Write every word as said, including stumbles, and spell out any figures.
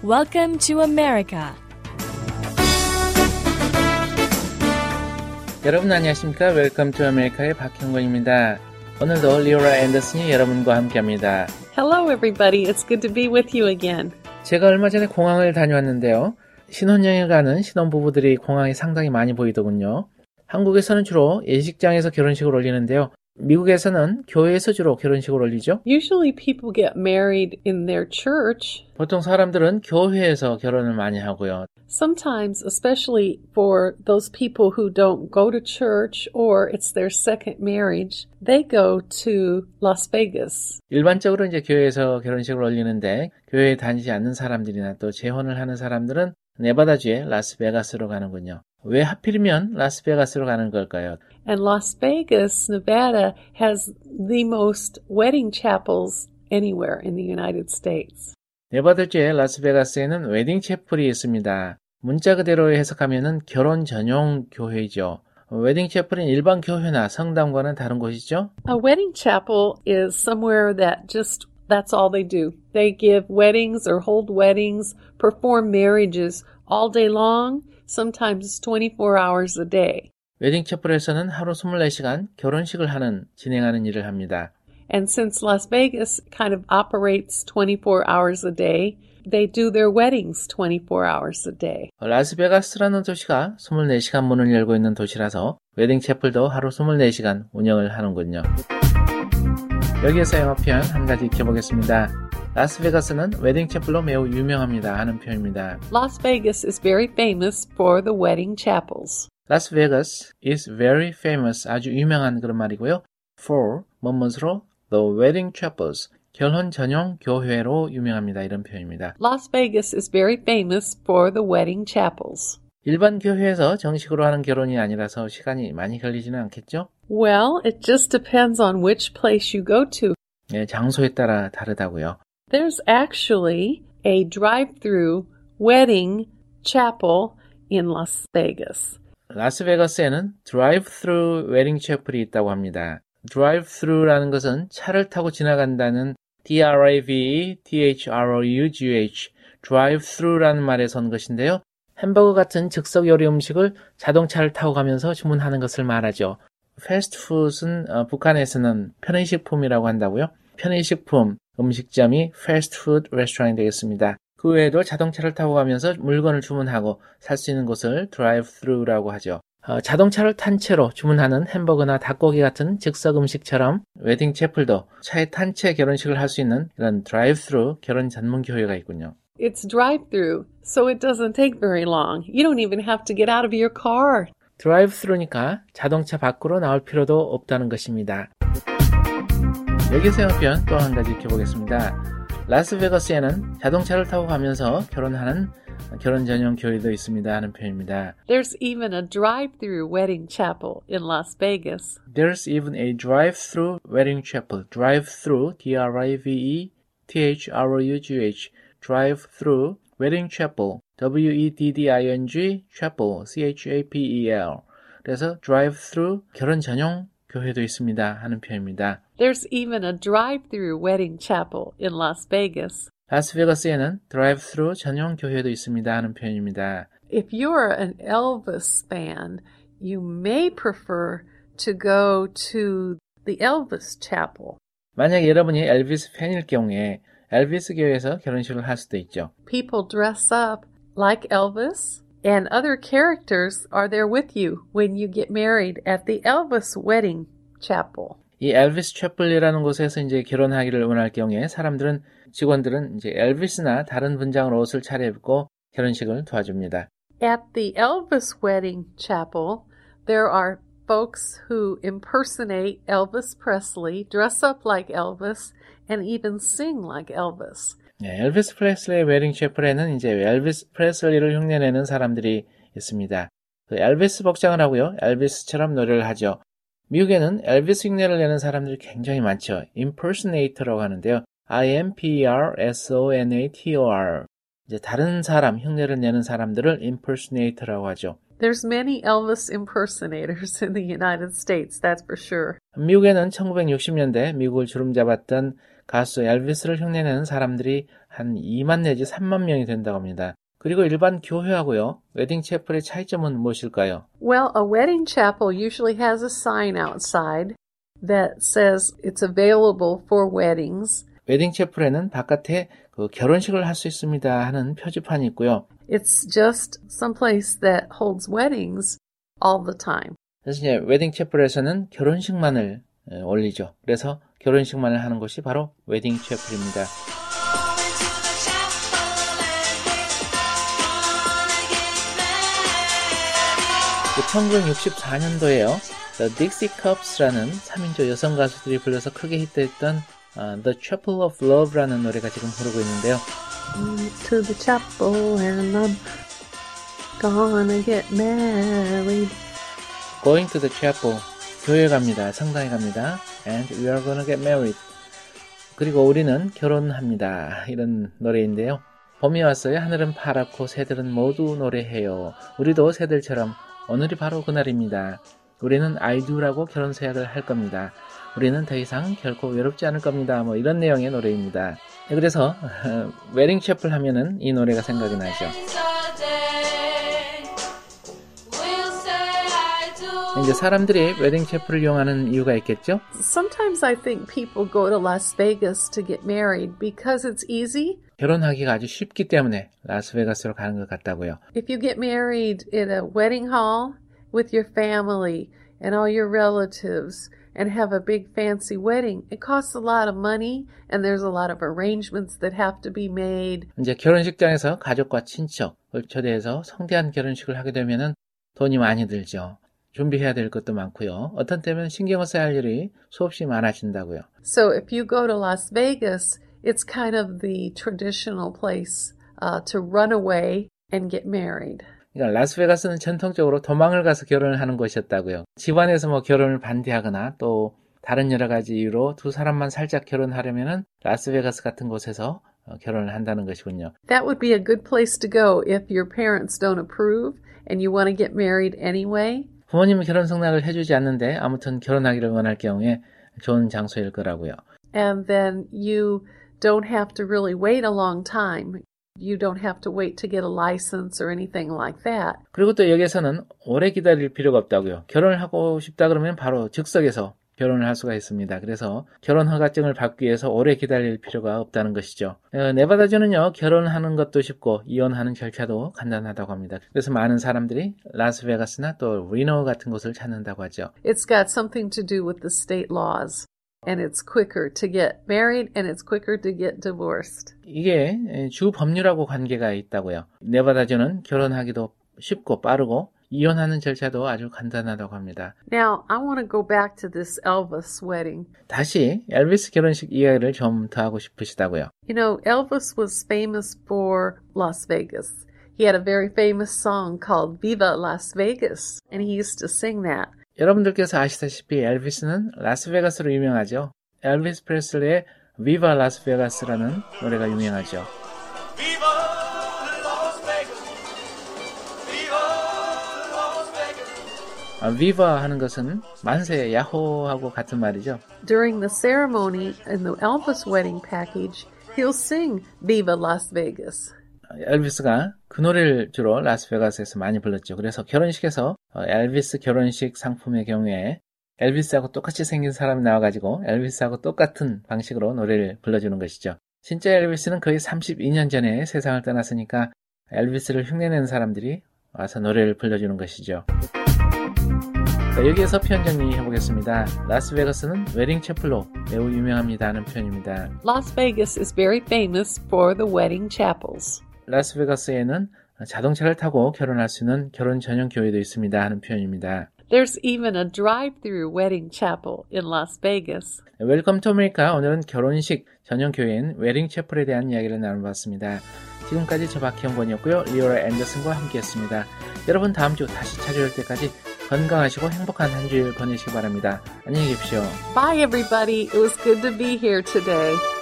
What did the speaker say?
Welcome to America. 여러분 안녕하십니까? Welcome to America의 박형권입니다. 오늘도 리오라 앤더슨이 여러분과 함께합니다. Hello everybody. It's good to be with you again. 제가 얼마 전에 공항을 다녀왔는데요. 신혼여행을 가는 신혼부부들이 공항에 상당히 많이 보이더군요. 한국에서는 주로 예식장에서 결혼식을 올리는데요. 미국에서는 교회에서 주로 결혼식을 올리죠. Usually people get married in their church. 보통 사람들은 교회에서 결혼을 많이 하고요. Sometimes, especially for those people who don't go to church or it's their second marriage, they go to Las Vegas. 일반적으로 이제 교회에서 결혼식을 올리는데 교회에 다니지 않는 사람들이나 또 재혼을 하는 사람들은 네바다주의 라스베가스로 가는군요. 왜 하필이면 라스베가스로 가는 걸까요? And Las Vegas, Nevada has the most wedding chapels anywhere in the United States. 네바다주의 라스베가스에는 웨딩 채플이 있습니다. 문자 그대로 해석하면은 결혼 전용 교회이죠. 웨딩 채플은 일반 교회나 성당과는 다른 곳이죠. A wedding chapel is somewhere that just that's all they do. They give weddings or hold weddings, perform marriages all day long, sometimes twenty-four hours a day. 웨딩 채플에서는 하루 이십사 시간 결혼식을 하는, 진행하는 일을 합니다. And since Las Vegas kind of operates twenty-four hours a day, they do their weddings twenty-four hours a day. 라스베가스라는 도시가 이십사 시간 문을 열고 있는 도시라서 웨딩 채플도 하루 이십사 시간 운영을 하는군요. 여기에서 영어 표현 한 가지 익혀보겠습니다. 라스베가스는 웨딩 채플로 매우 유명합니다 하는 표현입니다. Las Vegas is very famous for the wedding chapels. Las Vegas is very famous, 아주 유명한 그런 말이고요. For, 뭐뭇으로 the wedding chapels, 결혼 전용 교회로 유명합니다. 이런 표현입니다. Las Vegas is very famous for the wedding chapels. 일반 교회에서 정식으로 하는 결혼이 아니라서 시간이 많이 걸리지는 않겠죠? Well, it just depends on which place you go to. 네, 장소에 따라 다르다고요. There's actually a drive-through wedding chapel in Las Vegas. 라스베가스에는 drive-through wedding chapel이 있다고 합니다. drive-through라는 것은 차를 타고 지나간다는 D-R-I-V-E-T-H-R-O-U-G-H drive-through라는 말에서 온 것인데요. 햄버거 같은 즉석 요리 음식을 자동차를 타고 가면서 주문하는 것을 말하죠. 패스트푸드는 어, 북한에서는 편의식품이라고 한다고요. 편의식품 음식점이 패스트푸드 레스토랑이 되겠습니다. 그 외에도 자동차를 타고 가면서 물건을 주문하고 살 수 있는 곳을 드라이브-스루라고 하죠. 어, 자동차를 탄 채로 주문하는 햄버거나 닭고기 같은 즉석 음식처럼 웨딩 채플도 차에 탄 채 결혼식을 할 수 있는 이런 드라이브-스루 결혼 전문 교회가 있군요. It's drive-through, so it doesn't take very long. You don't even have to get out of your car. 드라이브-스루니까 자동차 밖으로 나올 필요도 없다는 것입니다. 여기서 영어 표현 또 한 가지 익혀보겠습니다. 라스베가스에는 자동차를 타고 가면서 결혼하는 결혼 전용 교회도 있습니다 하는 표현입니다. There's even a drive-through wedding chapel in Las Vegas. There's even a drive-through wedding chapel. Drive-through, D-R-I-V-E-T-H-R-O-U-G-H Drive-through wedding chapel. W-E-D-D-I-N-G chapel. C-H-A-P-E-L 그래서 drive-through 결혼 전용 교회도 있습니다 하는 표현입니다. There's even a drive-through wedding chapel in Las Vegas. 라스베가스에는 드라이브-스루 전용 교회도 있습니다 하는 표현입니다. If you're an Elvis fan, you may prefer to go to the Elvis chapel. 만약 여러분이 엘비스 팬일 경우에 엘비스 교회에서 결혼식을 할 수도 있죠. People dress up like Elvis. And other characters are there with you when you get married at the Elvis wedding chapel. 이 엘비스 채플이라는 곳에서 이제 결혼하기를 원할 경우에 사람들은 직원들은 이제 엘비스나 다른 분장으로 옷을 차려입고 결혼식을 도와줍니다. At the Elvis wedding chapel, there are folks who impersonate Elvis Presley, dress up like Elvis, and even sing like Elvis. 네, 엘비스 프레슬리의 웨딩 채플에는 이제 엘비스 프레슬리를 흉내내는 사람들이 있습니다. 그 엘비스 복장을 하고요. 엘비스처럼 노래를 하죠. 미국에는 엘비스 흉내를 내는 사람들이 굉장히 많죠. impersonator라고 하는데요. I-M-P-E-R-S-O-N-A-T-O-R 이제 다른 사람 흉내를 내는 사람들을 impersonator라고 하죠. There's many Elvis impersonators in the United States, that's for sure. 미국에는 천구백육십 년대 미국을 주름잡았던 가수 엘비스를 흉내내는 사람들이 한 이만 내지 삼만 명이 된다고 합니다. 그리고 일반 교회하고요, 웨딩 채플의 차이점은 무엇일까요? Well, a wedding chapel usually has a sign outside that says it's available for weddings. 웨딩 채플에는 바깥에 그 결혼식을 할 수 있습니다 하는 표지판이 있고요. It's just some place that holds weddings all the time. 그래서 이제 웨딩 채플에서는 결혼식만을 올리죠. 그래서 결혼식만을 하는 곳이 바로 웨딩 채플입니다. 천구백육십사 년도에요. The Dixie Cups라는 삼 인조 여성 가수들이 불러서 크게 히트했던 uh, The Chapel of Love라는 노래가 지금 흐르고 있는데요. To the chapel and I'm gonna get married. Going to the chapel, 교회 갑니다. 성당에 갑니다. And we are gonna get married. 그리고 우리는 결혼합니다. 이런 노래인데요. 봄이 왔어요. 하늘은 파랗고 새들은 모두 노래해요. 우리도 새들처럼 오늘이 바로 그날입니다. 우리는 I do라고 결혼 서약을 할 겁니다. 우리는 더 이상 결코 외롭지 않을 겁니다. 뭐 이런 내용의 노래입니다. 그래서 웨딩 채플 하면은 이 노래가 생각이 나죠. 이제 사람들이 웨딩 채플을 이용하는 이유가 있겠죠? Sometimes I think people go to Las Vegas to get married because it's easy. 결혼하기가 아주 쉽기 때문에 라스베가스로 가는 것 같다고요. If you get married in a wedding hall with your family and all your relatives and have a big fancy wedding, it costs a lot of money and there's a lot of arrangements that have to be made. 이제 결혼식장에서 가족과 친척을 초대해서 성대한 결혼식을 하게 되면은 돈이 많이 들죠. 준비해야 될 것도 많고요. 어떤 때면 신경을 써야 할 일이 수없이 많아진다고요. So if you go to Las Vegas, it's kind of the traditional place uh, to run away and get married. 그러니까 라스베가스는 전통적으로 도망을 가서 결혼을 하는 곳이었다고요. 집안에서 뭐 결혼을 반대하거나 또 다른 여러 가지 이유로 두 사람만 살짝 결혼하려면은 라스베가스 같은 곳에서 결혼을 한다는 것이군요. That would be a good place to go if your parents don't approve and you want to get married anyway. 부모님이 결혼 승낙을 해주지 않는데 아무튼 결혼하기를 원할 경우에 좋은 장소일 거라고요. And then you don't have to really wait a long time. You don't have to wait to get a license or anything like that. 그리고 또 여기서는 오래 기다릴 필요가 없다고요. 결혼을 하고 싶다 그러면 바로 즉석에서 결혼을 할 수가 있습니다. 그래서 결혼 허가증을 받기 위해서 오래 기다릴 필요가 없다는 것이죠. 어, 네바다주는요, 결혼하는 것도 쉽고 이혼하는 절차도 간단하다고 합니다. 그래서 많은 사람들이 라스베가스나 또 리노 같은 곳을 찾는다고 하죠. It's got something to do with the state laws. And it's quicker to get married and it's quicker to get divorced. 이게 주 법률하고 관계가 있다고요. 네바다주는 결혼하기도 쉽고 빠르고 이혼하는 절차도 아주 간단하다고 합니다. Now, I want to go back to this Elvis wedding. 다시 엘비스 결혼식 이야기를 좀 더 하고 싶으시다고요. You know, Elvis was famous for Las Vegas. He had a very famous song called Viva Las Vegas, and he used to sing that. 여러분들께서 아시다시피 엘비스는 라스베가스로 유명하죠. 엘비스 프레슬리의 Viva Las Vegas라는 노래가 유명하죠. 아, Viva 하는 것은 만세, 야호하고 같은 말이죠. During the ceremony in the Elvis wedding package, he'll sing Viva Las Vegas. 엘비스가 그 노래를 주로 라스베가스에서 많이 불렀죠. 그래서 결혼식에서 엘비스 결혼식 상품의 경우에 엘비스하고 똑같이 생긴 사람이 나와가지고 엘비스하고 똑같은 방식으로 노래를 불러주는 것이죠. 진짜 엘비스는 거의 삼십이 년 전에 세상을 떠났으니까 엘비스를 흉내내는 사람들이 와서 노래를 불러주는 것이죠. 자, 여기에서 표현 정리해보겠습니다. 라스베가스는 웨딩 채플로 매우 유명합니다 하는 표현입니다. Las Vegas is very famous for the wedding chapels. 라스베가스에는 자동차를 타고 결혼할 수 있는 결혼 전용 교회도 있습니다 하는 표현입니다. There's even a drive-through wedding chapel in Las Vegas. 웰컴 투 아메리카, 오늘은 결혼식 전용 교회인 웨딩 채플에 대한 이야기를 나눠봤습니다. 지금까지 저 박희영권이었고요. 리오라 앤더슨과 함께했습니다. 여러분 다음 주 다시 찾아올 때까지 건강하시고 행복한 한 주일 보내시기 바랍니다. 안녕히 계십시오. Bye everybody. It was good to be here today.